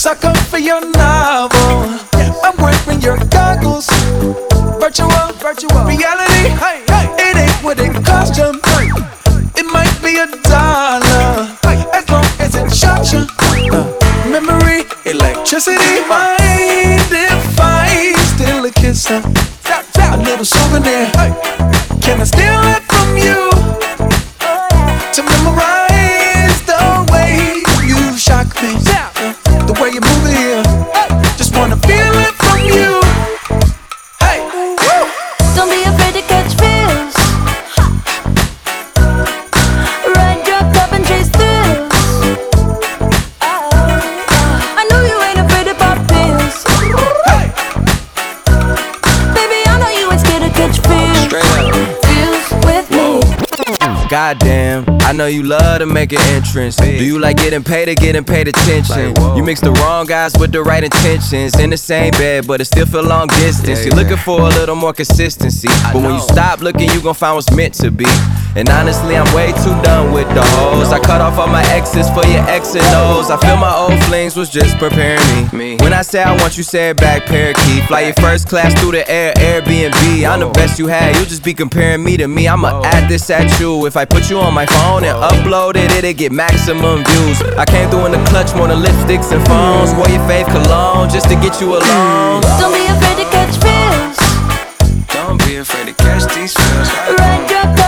sucker for your novel. I'm wearing your goggles. Virtual reality. It ain't what it cost you. It might be $1 as long as it shocks you. Memory, electricity. Mind if I steal a kiss? A little souvenir. Can I steal it from you? To memorize the way you shock me, the way you move it here. Just wanna feel it from you. Hey, don't be afraid to catch feels. Ride your cup and chase thrills. I know you ain't afraid to pop pills. hey, Baby, I know you ain't scared to catch feels. Straight up. Feels with me. Goddamn, I know you love to make an entrance. Do you like getting paid or getting paid attention? You mix the wrong guys with the right intentions. In the same bed, but it still feel long distance. You're looking for a little more consistency, but when you stop looking, you gon' find what's meant to be. And honestly, I'm way too done with the hoes. I cut off all my exes for your X and O's. I feel my old flings was just preparing me. When I say I want you, say it back, parakeet. Fly your first class through the air, Airbnb. I'm the best you had, you'll just be comparing me to me. I'ma add this at you. If I put you on my phone and upload it, it'll get maximum views. I came through in the clutch more than lipsticks and phones. Wore your fave cologne just to get you alone. Don't be afraid to catch feels. Don't be afraid to catch these feels. Ride your